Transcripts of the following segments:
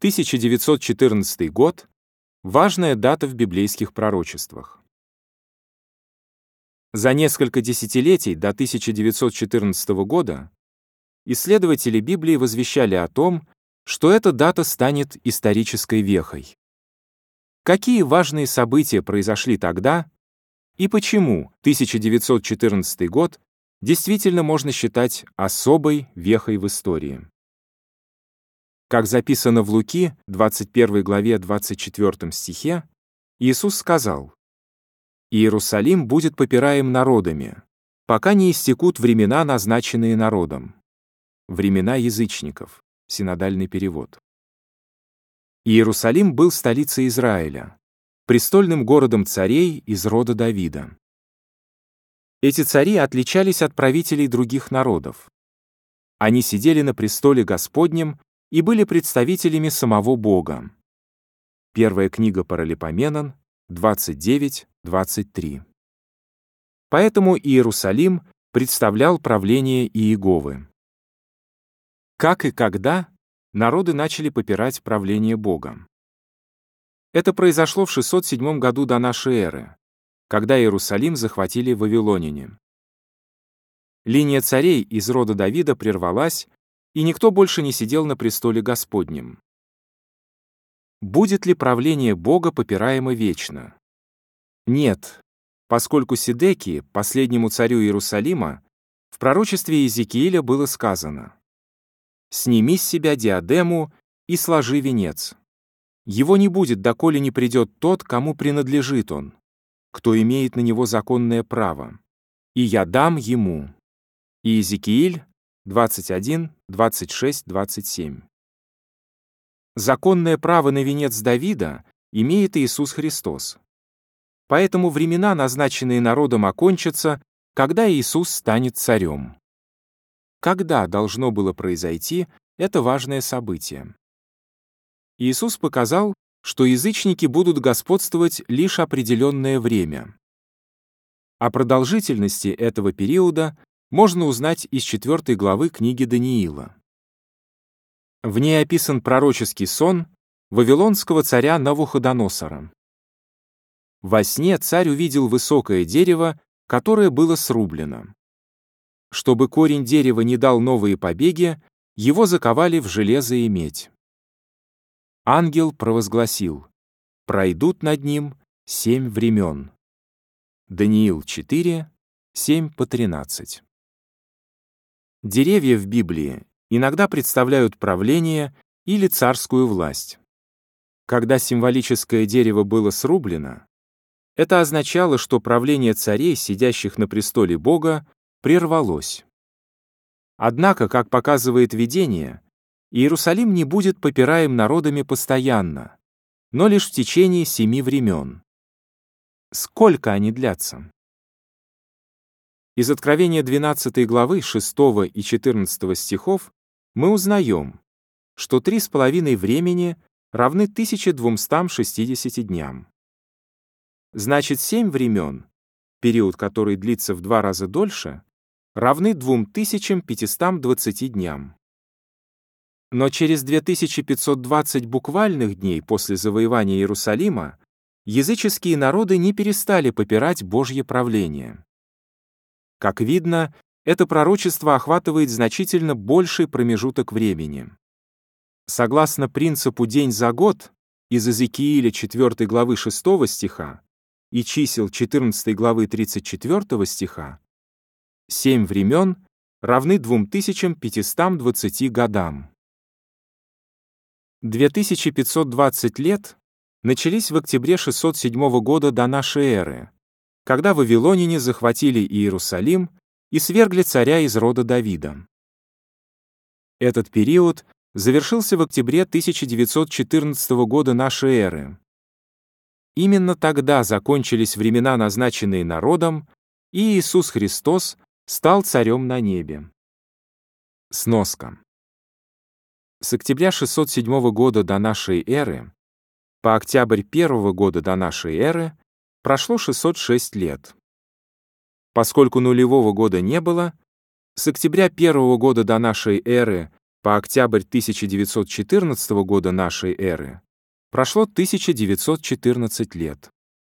1914 год — важная дата в библейских пророчествах. За несколько десятилетий до 1914 года исследователи Библии возвещали о том, что эта дата станет исторической вехой. Какие важные события произошли тогда и почему 1914 год действительно можно считать особой вехой в истории? Как записано в Луки, 21 главе, 24 стихе, Иисус сказал: «Иерусалим будет попираем народами, пока не истекут времена, назначенные народом». Времена язычников. Синодальный перевод. Иерусалим был столицей Израиля, престольным городом царей из рода Давида. Эти цари отличались от правителей других народов. Они сидели на престоле Господнем и были представителями самого Бога. Первая книга Паралипоменон, 29-23. Поэтому Иерусалим представлял правление Иеговы. Как и когда народы начали попирать правление Бога? Это произошло в 607 году до нашей эры, когда Иерусалим захватили вавилоняне. Линия царей из рода Давида прервалась, и никто больше не сидел на престоле Господнем. Будет ли правление Бога попираемо вечно? Нет, поскольку Сидекии, последнему царю Иерусалима, в пророчестве Иезекииля было сказано: «Сними с себя диадему и сложи венец. Его не будет, доколе не придет тот, кому принадлежит он, кто имеет на него законное право, и я дам ему». Иезекииль 21, 26, 27. Законное право на венец Давида имеет Иисус Христос. Поэтому времена, назначенные народом, окончатся, когда Иисус станет царем. Когда должно было произойти это важное событие? Иисус показал, что язычники будут господствовать лишь определенное время. О продолжительности этого периода можно узнать из 4 главы книги Даниила. В ней описан пророческий сон вавилонского царя Навуходоносора. Во сне царь увидел высокое дерево, которое было срублено. Чтобы корень дерева не дал новые побеги, его заковали в железо и медь. Ангел провозгласил: «Пройдут над ним 7 времен». Даниил 4, 7-13. Деревья в Библии иногда представляют правление или царскую власть. Когда символическое дерево было срублено, это означало, что правление царей, сидящих на престоле Бога, прервалось. Однако, как показывает видение, Иерусалим не будет попираем народами постоянно, но лишь в течение 7 времен. Сколько они длятся? Из Откровения 12 главы 6 и 14 стихов мы узнаем, что 3,5 времени равны 1260 дням. Значит, 7 времен, период, который длится в 2 раза дольше, равны 2520 дням. Но через 2520 буквальных дней после завоевания Иерусалима языческие народы не перестали попирать Божье правление. Как видно, это пророчество охватывает значительно больший промежуток времени. Согласно принципу «день за год» из Иезекииля 4 главы 6 стиха и чисел 14 главы 34 стиха, 7 времен равны 2520 годам. 2520 лет начались в октябре 607 года до нашей эры, когда вавилоняне захватили Иерусалим и свергли царя из рода Давида. Этот период завершился в октябре 1914 года нашей эры. Именно тогда закончились времена, назначенные народом, и Иисус Христос стал царем на небе. Сноска. С октября 607 года до нашей эры по октябрь 1 года до нашей эры прошло 606 лет. Поскольку нулевого года не было, с октября 1 года до нашей эры по октябрь 1914 года нашей эры прошло 1914 лет.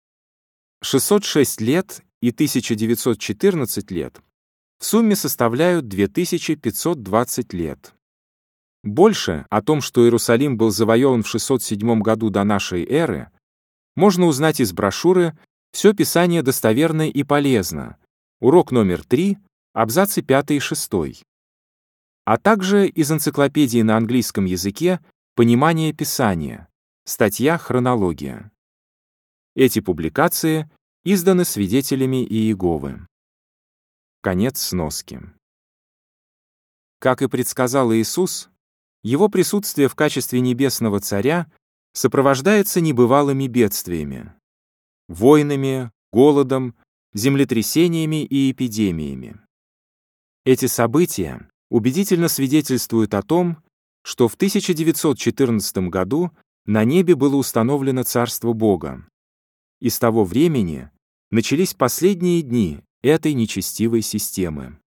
606 лет и 1914 лет в сумме составляют 2520 лет. Больше о том, что Иерусалим был завоеван в 607 году до нашей эры, можно узнать из брошюры «Все Писание достоверно и полезно», урок номер 3, абзацы 5 и 6, а также из энциклопедии на английском языке «Понимание Писания», статья «Хронология». Эти публикации изданы свидетелями Иеговы. Конец сноски. Как и предсказал Иисус, его присутствие в качестве небесного царя сопровождается небывалыми бедствиями, войнами, голодом, землетрясениями и эпидемиями. Эти события убедительно свидетельствуют о том, что в 1914 году на небе было установлено Царство Бога, и с того времени начались последние дни этой нечестивой системы.